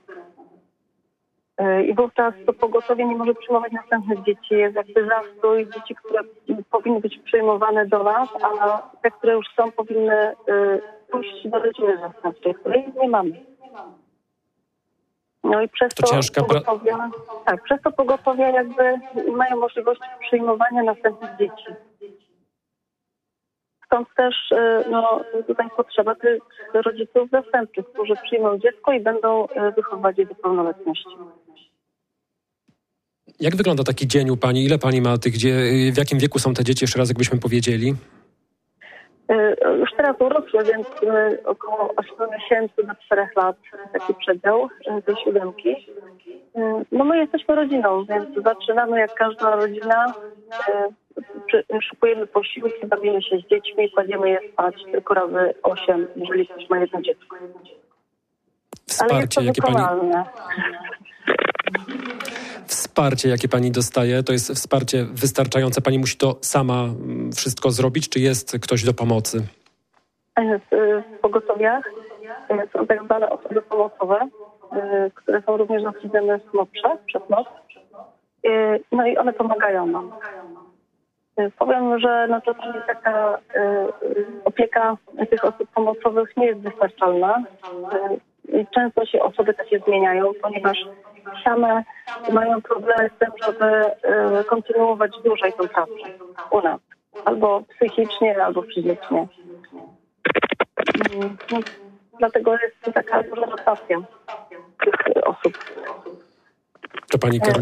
I wówczas to pogotowie nie może przyjmować następnych dzieci. Jest jakby zastój dzieci, które powinny być przyjmowane do nas, a te, które już są, powinny pójść do rodziny zastępczej, której nie mamy. No i przez to pogotowie jakby mają możliwość przyjmowania następnych dzieci. Stąd też tutaj potrzeba tych rodziców zastępczych, którzy przyjmą dziecko i będą wychowywać je do pełnoletności. Jak wygląda taki dzień u pani? Ile pani ma tych w jakim wieku są te dzieci? Jeszcze raz, jakbyśmy powiedzieli. Już teraz urosły, więc około 8 miesięcy do 4 lat taki przedział do 7. No my jesteśmy rodziną, więc zaczynamy jak każda rodzina. Szykujemy posiłki, bawimy się z dziećmi, kładziemy je spać tylko razy 8, jeżeli ktoś ma jedno dziecko. Ale jest to wykonalne. Wsparcie, jakie pani dostaje, to jest wsparcie wystarczające? Pani musi to sama wszystko zrobić, czy jest ktoś do pomocy? W pogotowiach są tak zwane osoby pomocowe, które są również zatrudnione w MOPR-ze przez noc. No i one pomagają nam. Powiem, że no czasami taka opieka tych osób pomocowych nie jest wystarczalna. Często się osoby takie zmieniają, ponieważ same mają problemy z tym, żeby kontynuować dłużej tę pracę u nas. Albo psychicznie, albo fizycznie. Dlatego jest taka duża rotacja tych osób. To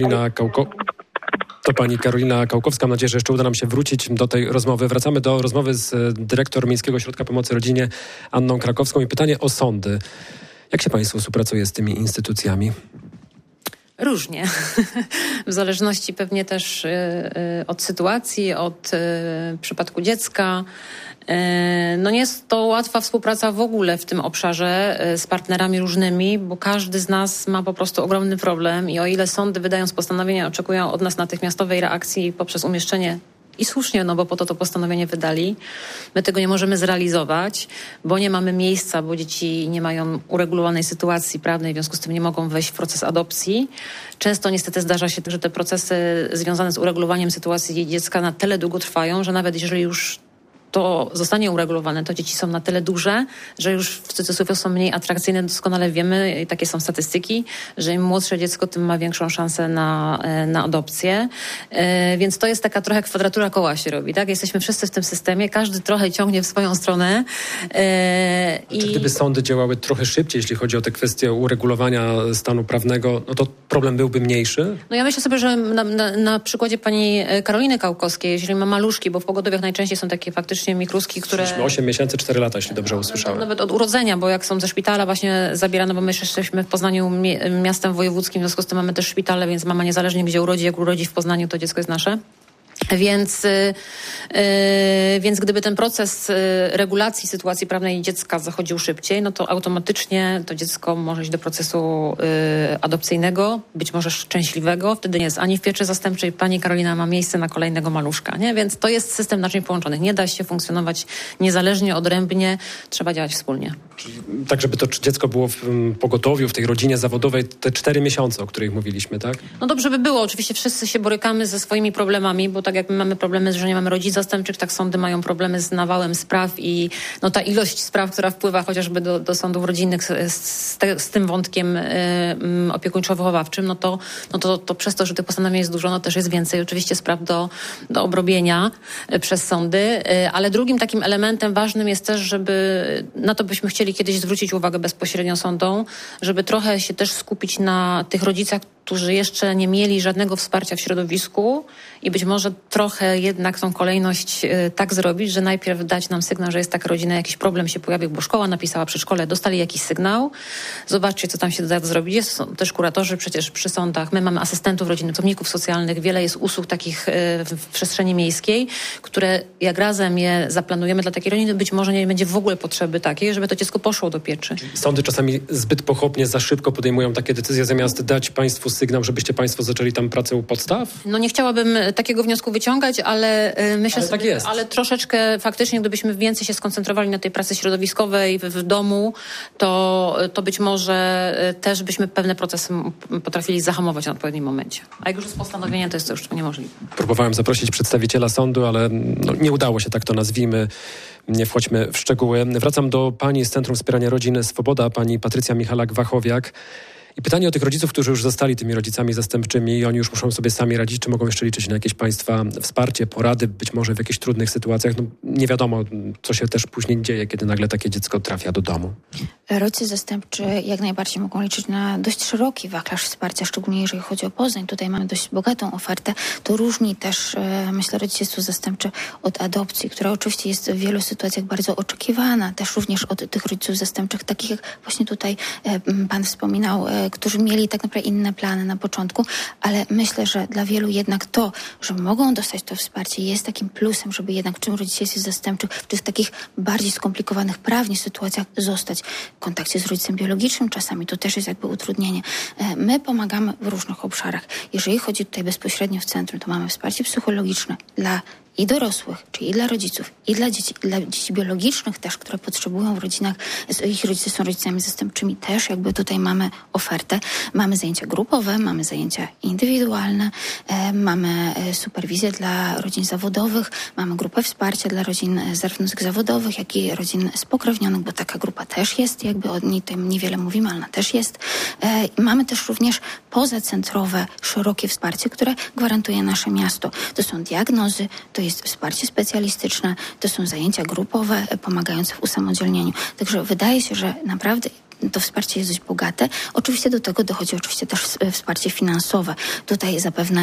pani Karolina Kałkowska. Mam nadzieję, że jeszcze uda nam się wrócić do tej rozmowy. Wracamy do rozmowy z dyrektor Miejskiego Ośrodka Pomocy Rodzinie Anną Krakowską i pytanie o sądy. Jak się państwo współpracuje z tymi instytucjami? Różnie. W zależności pewnie też od sytuacji, od przypadku dziecka. No nie jest to łatwa współpraca w ogóle w tym obszarze z partnerami różnymi, bo każdy z nas ma po prostu ogromny problem i o ile sądy wydając postanowienia oczekują od nas natychmiastowej reakcji poprzez umieszczenie i słusznie, no bo po to postanowienie wydali. My tego nie możemy zrealizować, bo nie mamy miejsca, bo dzieci nie mają uregulowanej sytuacji prawnej, w związku z tym nie mogą wejść w proces adopcji. Często niestety zdarza się, że te procesy związane z uregulowaniem sytuacji dziecka na tyle długo trwają, że nawet jeżeli już to zostanie uregulowane, to dzieci są na tyle duże, że już w cudzysłowie są mniej atrakcyjne. Doskonale wiemy, i takie są statystyki, że im młodsze dziecko, tym ma większą szansę na adopcję. Więc to jest taka trochę kwadratura koła się robi, tak? Jesteśmy wszyscy w tym systemie, każdy trochę ciągnie w swoją stronę. Czy gdyby sądy działały trochę szybciej, jeśli chodzi o te kwestie uregulowania stanu prawnego, no to problem byłby mniejszy? No ja myślę sobie, że na przykładzie pani Karoliny Kałkowskiej, jeżeli ma maluszki, bo w pogodowiach najczęściej są takie faktycznie mikruski, które... 8 miesięcy, 4 lata, jeśli dobrze usłyszałem. Nawet od urodzenia, bo jak są ze szpitala właśnie zabierane, bo my jeszcze jesteśmy w Poznaniu miastem wojewódzkim, w związku z tym mamy też szpitale, więc mama niezależnie gdzie urodzi, jak urodzi w Poznaniu, to dziecko jest nasze. Więc gdyby ten proces regulacji sytuacji prawnej dziecka zachodził szybciej, no to automatycznie to dziecko może iść do procesu adopcyjnego, być może szczęśliwego. Wtedy nie jest ani w pieczy zastępczej. Pani Karolina ma miejsce na kolejnego maluszka, nie? Więc to jest system naczyń połączonych. Nie da się funkcjonować niezależnie, odrębnie. Trzeba działać wspólnie. Czyli tak, żeby to dziecko było w pogotowiu, w tej rodzinie zawodowej te 4 miesiące, o których mówiliśmy, tak? No dobrze by było. Oczywiście wszyscy się borykamy ze swoimi problemami, bo tak jak my mamy problemy, że nie mamy rodzin zastępczych, tak sądy mają problemy z nawałem spraw i no ta ilość spraw, która wpływa chociażby do sądów rodzinnych z tym wątkiem opiekuńczo-wychowawczym, no to przez to, że tych postanowień jest dużo, no też jest więcej oczywiście spraw do obrobienia przez sądy, ale drugim takim elementem ważnym jest też, żeby na to byśmy chcieli kiedyś zwrócić uwagę bezpośrednio sądom, żeby trochę się też skupić na tych rodzicach, którzy jeszcze nie mieli żadnego wsparcia w środowisku i być może trochę jednak tą kolejność tak zrobić, że najpierw dać nam sygnał, że jest taka rodzina, jakiś problem się pojawił, bo szkoła napisała, przedszkole, dostali jakiś sygnał. Zobaczcie, co tam się da zrobić. Są też kuratorzy przecież przy sądach. My mamy asystentów rodziny, pracowników socjalnych. Wiele jest usług takich w przestrzeni miejskiej, które jak razem je zaplanujemy dla takiej rodziny, być może nie będzie w ogóle potrzeby takiej, żeby to dziecko poszło do pieczy. Sądy czasami zbyt pochopnie, za szybko podejmują takie decyzje, zamiast dać państwu sygnał, żebyście państwo zaczęli tam pracę u podstaw? No nie chciałabym takiego wniosku wyciągać, ale myślę sobie, tak jest. Ale troszeczkę faktycznie, gdybyśmy więcej się skoncentrowali na tej pracy środowiskowej w domu, to być może też byśmy pewne procesy potrafili zahamować na odpowiednim momencie. A jak już jest postanowienie, to jest to już niemożliwe. Próbowałem zaprosić przedstawiciela sądu, ale nie udało się, tak to nazwijmy. Nie wchodźmy w szczegóły. Wracam do pani z Centrum Wspierania Rodzin Swoboda, pani Patrycja Michalak-Wachowiak. I pytanie o tych rodziców, którzy już zostali tymi rodzicami zastępczymi i oni już muszą sobie sami radzić, czy mogą jeszcze liczyć na jakieś państwa wsparcie, porady, być może w jakichś trudnych sytuacjach. No, nie wiadomo, co się też później dzieje, kiedy nagle takie dziecko trafia do domu. Rodzice zastępczy jak najbardziej mogą liczyć na dość szeroki wachlarz wsparcia, szczególnie jeżeli chodzi o Poznań. Tutaj mamy dość bogatą ofertę. To różni też, myślę, rodzicielstwo zastępcze od adopcji, która oczywiście jest w wielu sytuacjach bardzo oczekiwana. Też również od tych rodziców zastępczych, takich jak właśnie tutaj pan wspominał, którzy mieli tak naprawdę inne plany na początku, ale myślę, że dla wielu jednak to, że mogą dostać to wsparcie, jest takim plusem, żeby jednak w tym rodzicielstwie zastępczym, w tych takich bardziej skomplikowanych prawnie sytuacjach zostać w kontakcie z rodzicem biologicznym. Czasami to też jest jakby utrudnienie. My pomagamy w różnych obszarach. Jeżeli chodzi tutaj bezpośrednio w centrum, to mamy wsparcie psychologiczne dla i dorosłych, czyli i dla rodziców, i dla dzieci biologicznych też, które potrzebują w rodzinach, ich rodzice są rodzicami zastępczymi, też jakby tutaj mamy ofertę. Mamy zajęcia grupowe, mamy zajęcia indywidualne, mamy superwizję dla rodzin zawodowych, mamy grupę wsparcia dla rodzin zarówno zawodowych, jak i rodzin spokrewnionych, bo taka grupa też jest, jakby o niej tym niewiele mówimy, ale ona też jest. Mamy też również pozacentrowe, szerokie wsparcie, które gwarantuje nasze miasto. To są diagnozy, to jest wsparcie specjalistyczne, to są zajęcia grupowe pomagające w usamodzielnieniu. Także wydaje się, że naprawdę to wsparcie jest dość bogate. Oczywiście do tego dochodzi też wsparcie finansowe. Tutaj zapewne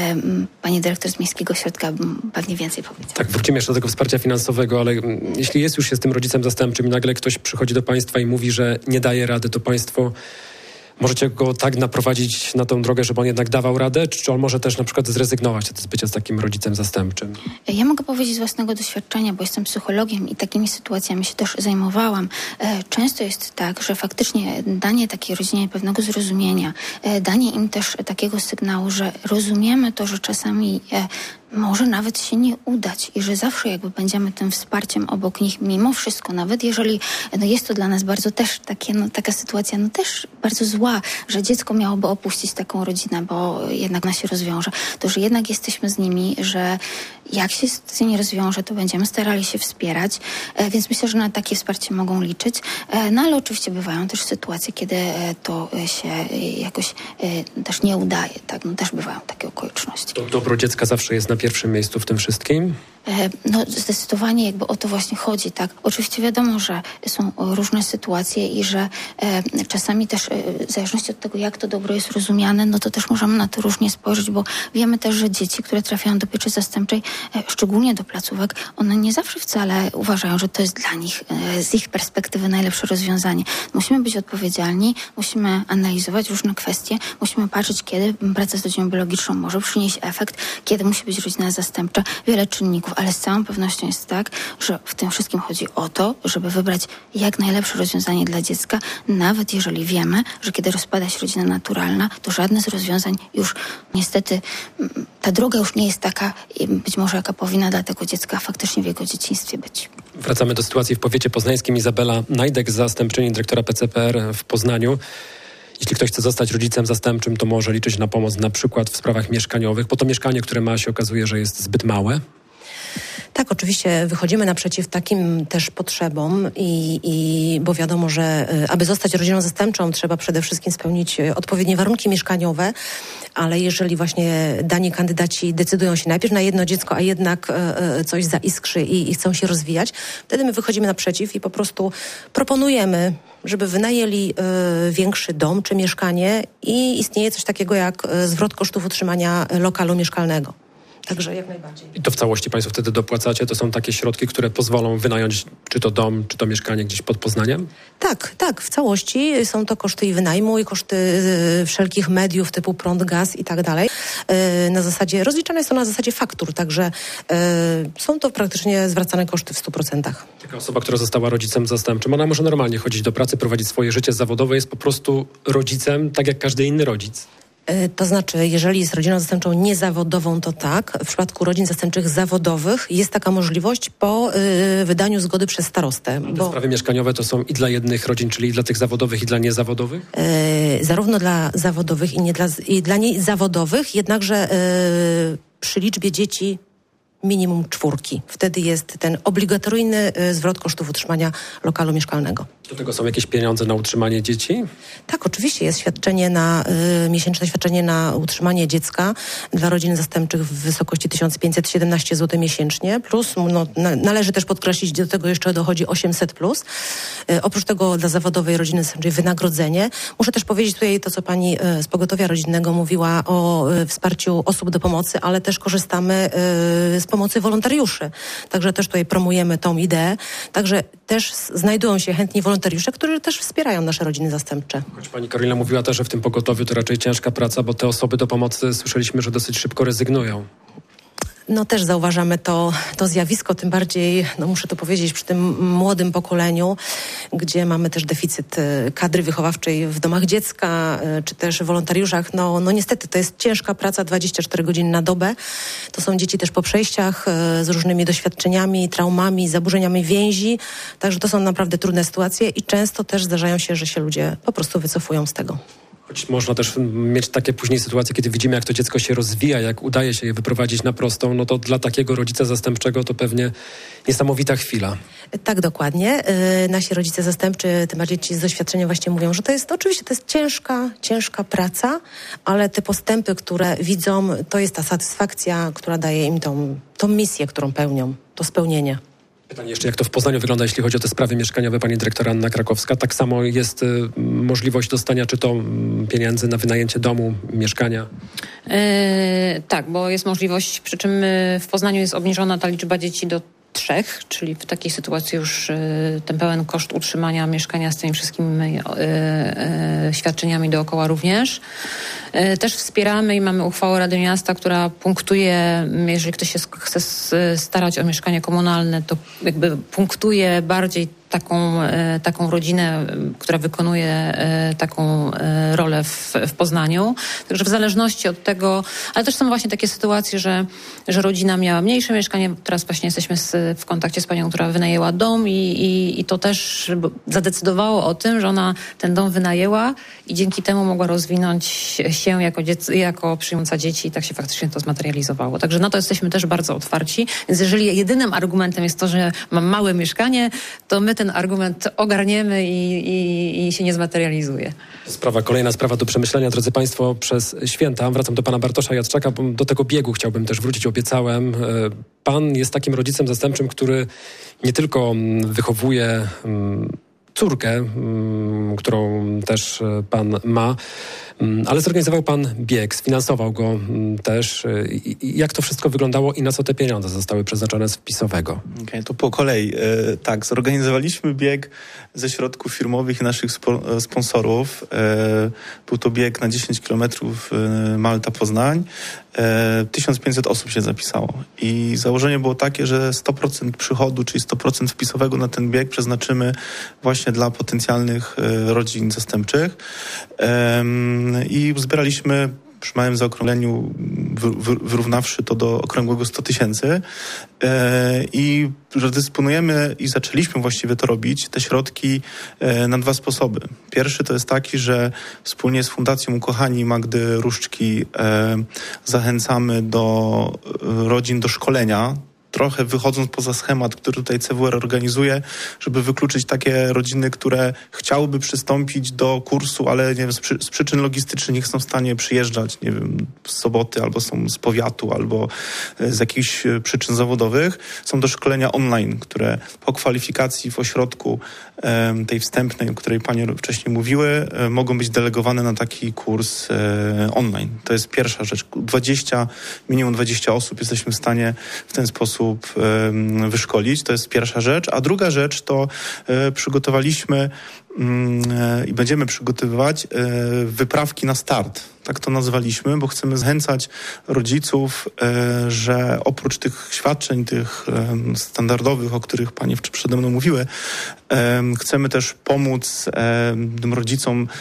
pani dyrektor z Miejskiego Ośrodka pewnie więcej powiedziała. Tak, wrócimy jeszcze do tego wsparcia finansowego, ale jeśli jest już się z tym rodzicem zastępczym i nagle ktoś przychodzi do państwa i mówi, że nie daje rady, to państwo możecie go tak naprowadzić na tą drogę, żeby on jednak dawał radę, czy on może też na przykład zrezygnować z bycia z takim rodzicem zastępczym? Ja mogę powiedzieć z własnego doświadczenia, bo jestem psychologiem i takimi sytuacjami się też zajmowałam. Często jest tak, że faktycznie danie takiej rodzinie pewnego zrozumienia, danie im też takiego sygnału, że rozumiemy to, że czasami może nawet się nie udać i że zawsze jakby będziemy tym wsparciem obok nich mimo wszystko, nawet jeżeli jest to dla nas bardzo też taka sytuacja też bardzo zła, że dziecko miałoby opuścić taką rodzinę, bo jednak ona się rozwiąże, to że jednak jesteśmy z nimi, że jak się sytuacja nie rozwiąże, to będziemy starali się wspierać, więc myślę, że na takie wsparcie mogą liczyć, no ale oczywiście bywają też sytuacje, kiedy to się jakoś też nie udaje, tak, też bywają takie okoliczności. To dobro dziecka zawsze jest na pierwszym miejscu w tym wszystkim? Zdecydowanie jakby o to właśnie chodzi, tak. Oczywiście wiadomo, że są różne sytuacje i że czasami też w zależności od tego, jak to dobro jest rozumiane, no to też możemy na to różnie spojrzeć, bo wiemy też, że dzieci, które trafiają do pieczy zastępczej, szczególnie do placówek, one nie zawsze wcale uważają, że to jest dla nich z ich perspektywy najlepsze rozwiązanie. Musimy być odpowiedzialni, musimy analizować różne kwestie, musimy patrzeć, kiedy praca z rodziną biologiczną może przynieść efekt, kiedy musi być rodzina zastępcza, wiele czynników, ale z całą pewnością jest tak, że w tym wszystkim chodzi o to, żeby wybrać jak najlepsze rozwiązanie dla dziecka, nawet jeżeli wiemy, że kiedy rozpada się rodzina naturalna, to żadne z rozwiązań już niestety, ta droga już nie jest taka, być może jaka powinna dla tego dziecka faktycznie w jego dzieciństwie być. Wracamy do sytuacji w powiecie poznańskim. Izabela Najdek, zastępczyni dyrektora PCPR w Poznaniu. Jeśli ktoś chce zostać rodzicem zastępczym, to może liczyć na pomoc na przykład w sprawach mieszkaniowych, bo to mieszkanie, które ma, się okazuje, że jest zbyt małe. Tak, oczywiście wychodzimy naprzeciw takim też potrzebom bo wiadomo, że aby zostać rodziną zastępczą, trzeba przede wszystkim spełnić odpowiednie warunki mieszkaniowe, ale jeżeli właśnie dani kandydaci decydują się najpierw na jedno dziecko, a jednak coś zaiskrzy i chcą się rozwijać, wtedy my wychodzimy naprzeciw i po prostu proponujemy, żeby wynajęli większy dom czy mieszkanie i istnieje coś takiego jak zwrot kosztów utrzymania lokalu mieszkalnego. Także jak najbardziej. I to w całości państwo wtedy dopłacacie? To są takie środki, które pozwolą wynająć czy to dom, czy to mieszkanie gdzieś pod Poznaniem? Tak, w całości są to koszty i wynajmu, i koszty wszelkich mediów typu prąd, gaz i tak dalej. Rozliczane są na zasadzie faktur, także są to praktycznie zwracane koszty w 100%. Taka osoba, która została rodzicem zastępczym, ona może normalnie chodzić do pracy, prowadzić swoje życie zawodowe, jest po prostu rodzicem, tak jak każdy inny rodzic. To znaczy, jeżeli jest rodziną zastępczą niezawodową, to tak. W przypadku rodzin zastępczych zawodowych jest taka możliwość po wydaniu zgody przez starostę. Te sprawy mieszkaniowe to są i dla jednych rodzin, czyli i dla tych zawodowych, i dla niezawodowych? Zarówno dla zawodowych i dla niezawodowych, jednakże przy liczbie dzieci minimum 4. Wtedy jest ten obligatoryjny zwrot kosztów utrzymania lokalu mieszkalnego. Do tego są jakieś pieniądze na utrzymanie dzieci? Tak, oczywiście jest miesięczne świadczenie na utrzymanie dziecka dla rodzin zastępczych w wysokości 1517 zł miesięcznie, plus należy też podkreślić, do tego jeszcze dochodzi 800+. Oprócz tego dla zawodowej rodziny zastępczej wynagrodzenie. Muszę też powiedzieć tutaj to, co pani z Pogotowia Rodzinnego mówiła o wsparciu osób do pomocy, ale też korzystamy z pomocy wolontariuszy. Także też tutaj promujemy tą ideę. Także też znajdują się chętni wolontariusze, którzy też wspierają nasze rodziny zastępcze. Choć pani Karolina mówiła też, że w tym pogotowiu to raczej ciężka praca, bo te osoby do pomocy słyszeliśmy, że dosyć szybko rezygnują. No też zauważamy to zjawisko, tym bardziej, muszę to powiedzieć, przy tym młodym pokoleniu, gdzie mamy też deficyt kadry wychowawczej w domach dziecka, czy też wolontariuszach. No niestety to jest ciężka praca, 24 godziny na dobę. To są dzieci też po przejściach z różnymi doświadczeniami, traumami, zaburzeniami więzi. Także to są naprawdę trudne sytuacje i często też zdarzają się, że się ludzie po prostu wycofują z tego. Choć można też mieć takie później sytuacje, kiedy widzimy, jak to dziecko się rozwija, jak udaje się je wyprowadzić na prostą, no to dla takiego rodzica zastępczego to pewnie niesamowita chwila. Tak, dokładnie. Nasi rodzice zastępczy, tym bardziej ci z doświadczenia właśnie mówią, że to jest ciężka praca, ale te postępy, które widzą, to jest ta satysfakcja, która daje im tą misję, którą pełnią, to spełnienie. Pytanie jeszcze, jak to w Poznaniu wygląda, jeśli chodzi o te sprawy mieszkaniowe, pani dyrektor Anna Krakowska. Tak samo jest możliwość dostania czy to pieniędzy na wynajęcie domu, mieszkania? Tak, bo jest możliwość, przy czym w Poznaniu jest obniżona ta liczba dzieci do 3, czyli w takiej sytuacji już ten pełen koszt utrzymania mieszkania z tymi wszystkimi świadczeniami dookoła również. Też wspieramy i mamy uchwałę Rady Miasta, która punktuje, jeżeli ktoś się chce starać o mieszkanie komunalne, to jakby punktuje bardziej taką rodzinę, która wykonuje taką rolę w Poznaniu. Także w zależności od tego, ale też są właśnie takie sytuacje, że rodzina miała mniejsze mieszkanie. Teraz właśnie jesteśmy w kontakcie z panią, która wynajęła dom i to też zadecydowało o tym, że ona ten dom wynajęła i dzięki temu mogła rozwinąć się jako przyjmująca dzieci i tak się faktycznie to zmaterializowało. Także na to jesteśmy też bardzo otwarci. Więc jeżeli jedynym argumentem jest to, że mam małe mieszkanie, to my ten argument ogarniemy i się nie zmaterializuje. Kolejna sprawa do przemyślenia, drodzy państwo, przez święta. Wracam do pana Bartosza Jadczaka, bo do tego biegu chciałbym też wrócić, obiecałem. Pan jest takim rodzicem zastępczym, który nie tylko wychowuje córkę, którą też pan ma, ale zorganizował pan bieg, sfinansował go też. Jak to wszystko wyglądało i na co te pieniądze zostały przeznaczone z wpisowego? Okej, to po kolei. Tak, zorganizowaliśmy bieg ze środków firmowych i naszych sponsorów. Był to bieg na 10 kilometrów Malta-Poznań. 1500 osób się zapisało i założenie było takie, że 100% przychodu, czyli 100% wpisowego na ten bieg przeznaczymy właśnie dla potencjalnych rodzin zastępczych i zbieraliśmy przy małym zaokrągleniu, wyrównawszy to do okrągłego 100 000 i dysponujemy i zaczęliśmy właściwie to robić, te środki na 2 sposoby. Pierwszy to jest taki, że wspólnie z Fundacją Ukochani Magdy Różczki zachęcamy do rodzin do szkolenia, trochę wychodząc poza schemat, który tutaj CWR organizuje, żeby wykluczyć takie rodziny, które chciałyby przystąpić do kursu, ale nie wiem, z przyczyn logistycznych nie są w stanie przyjeżdżać, nie wiem, z Soboty, albo są z powiatu, albo z jakichś przyczyn zawodowych. Są do szkolenia online, które po kwalifikacji w ośrodku tej wstępnej, o której panie wcześniej mówiły, mogą być delegowane na taki kurs online. To jest pierwsza rzecz. Minimum 20 osób jesteśmy w stanie w ten sposób wyszkolić. To jest pierwsza rzecz. A druga rzecz to przygotowaliśmy i będziemy przygotowywać wyprawki na start. Tak to nazwaliśmy, bo chcemy zachęcać rodziców, że oprócz tych świadczeń, tych standardowych, o których panie przede mną mówiły, chcemy też pomóc tym rodzicom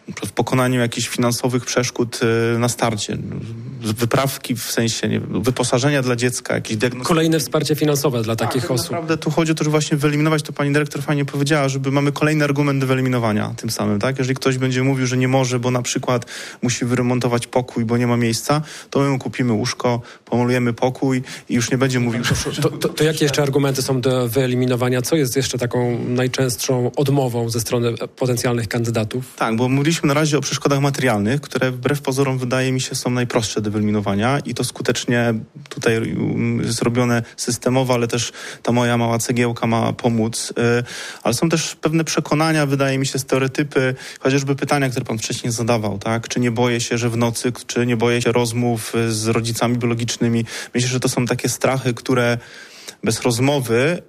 w pokonaniu jakichś finansowych przeszkód na starcie. Wyprawki w sensie wyposażenia dla dziecka, jakieś diagnostyki. Kolejne wsparcie finansowe dla takich osób. Naprawdę tu chodzi o to, żeby właśnie wyeliminować, to pani dyrektor fajnie powiedziała, żeby mamy kolejny argument do wyeliminowania tym samym, tak? Jeżeli ktoś będzie mówił, że nie może, bo na przykład musi wyremontować pokój, bo nie ma miejsca, to my mu kupimy łóżko, pomalujemy pokój i już nie będzie mówił... To jakie jeszcze argumenty są do wyeliminowania? Co jest jeszcze taką najczęstszą odmową ze strony potencjalnych kandydatów? Tak, bo mówiliśmy na razie o przeszkodach materialnych, które wbrew pozorom wydaje mi się są najprostsze do wyeliminowania i to skutecznie tutaj jest robione systemowo, ale też ta moja mała cegiełka ma pomóc. Ale są też pewne przekonania, wydaje mi się, stereotypy, chociażby pytania, które pan wcześniej zadawał, tak? Czy nie boję się, że w nocy, czy nie boję się rozmów z rodzicami biologicznymi? Myślę, że to są takie strachy, które bez rozmowy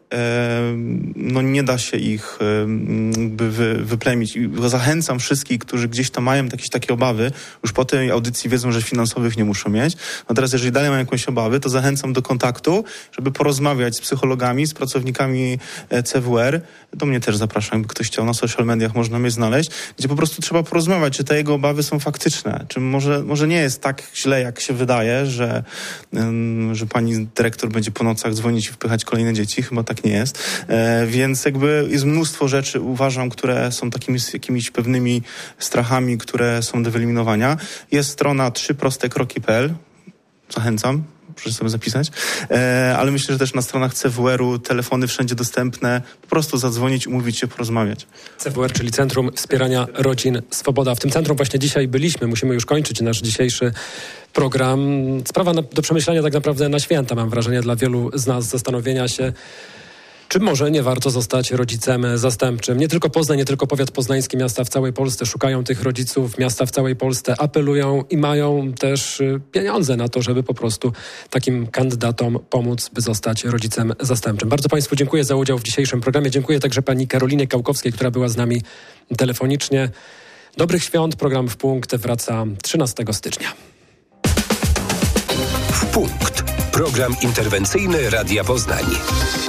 nie da się ich wyplemić. I zachęcam wszystkich, którzy gdzieś tam mają jakieś takie obawy, już po tej audycji wiedzą, że finansowych nie muszą mieć. No teraz, jeżeli dalej mają jakąś obawy, to zachęcam do kontaktu, żeby porozmawiać z psychologami, z pracownikami CWR. Do mnie też zapraszam, jakby ktoś chciał, na social mediach można mnie znaleźć, gdzie po prostu trzeba porozmawiać, czy te jego obawy są faktyczne. Czy może nie jest tak źle, jak się wydaje, że pani dyrektor będzie po nocach dzwonić i wpychać kolejne dzieci. Chyba tak nie jest. Więc jakby jest mnóstwo rzeczy, uważam, które są takimi jakimiś pewnymi strachami, które są do wyeliminowania. Jest strona 3prostekroki.pl. Zachęcam. Proszę sobie zapisać. Ale myślę, że też na stronach CWR-u telefony wszędzie dostępne. Po prostu zadzwonić, umówić się, porozmawiać. CWR, czyli Centrum Wspierania Rodzin Swoboda. W tym centrum właśnie dzisiaj byliśmy. Musimy już kończyć nasz dzisiejszy program. Sprawa do przemyślenia tak naprawdę na święta, mam wrażenie, dla wielu z nas, zastanowienia się, czy może nie warto zostać rodzicem zastępczym. Nie tylko Poznań, nie tylko powiat poznański, miasta w całej Polsce szukają tych rodziców, miasta w całej Polsce apelują i mają też pieniądze na to, żeby po prostu takim kandydatom pomóc, by zostać rodzicem zastępczym. Bardzo Państwu dziękuję za udział w dzisiejszym programie. Dziękuję także pani Karolinie Kałkowskiej, która była z nami telefonicznie. Dobrych świąt. Program W Punkt wraca 13 stycznia. W Punkt. Program interwencyjny Radia Poznań.